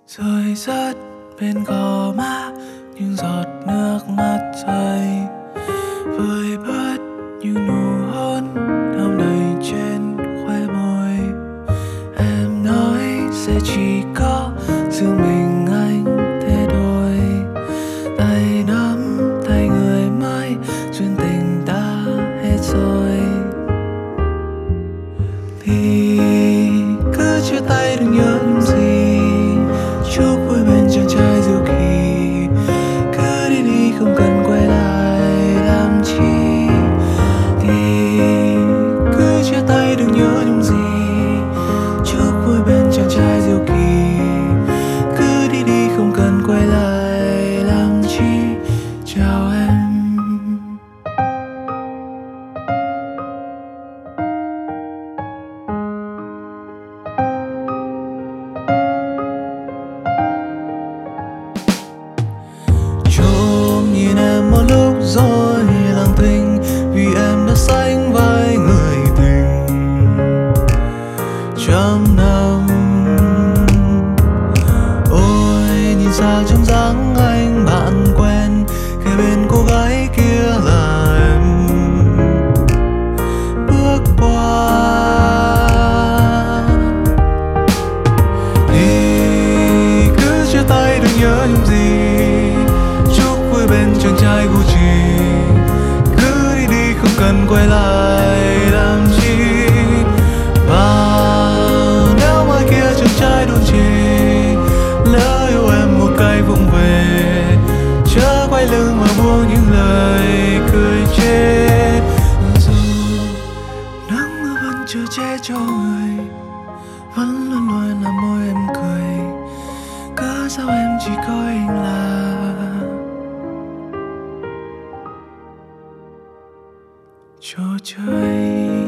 Rơi rớt bên gò má những giọt nước mắt rơi vơi bớt những nụ hôn đong đầy trên khóe môi. Em nói sẽ chỉ có riêng mình anh thế đôi, tay nắm tay người mới duyên tình ta hết rồi. Thì cứ chia tay đừng nhớ những gì, chúc vui bên chàng trai diệu kỳ. Cứ đi đi không cần quay lại làm chi. Thì cứ chia tay đừng nhớ những gì, chúc vui bên chàng trai diệu kỳ. Cứ đi đi không cần quay lại làm chi. Chào em. Trộm nhìn em một lúc rồi lặng thinh, vì em đã sánh vai người tình trăm năm. Ôi nhìn xa trong dáng anh bạn quen, kề bên cô gái kia là em bước qua. Thì cứ chia tay đừng nhớ những gì, bên chàng trai vô tri. Cứ đi đi không cần quay lại làm chi. Và nếu mai kia chàng trai đồn chê, lỡ yêu em một cái vụng về, chớ quay lưng mà buông những lời cười chê. Dù nắng mưa vẫn chưa che cho người, vẫn luôn luôn là môi em cười. Cớ sao em chỉ coi anh là trò chơi.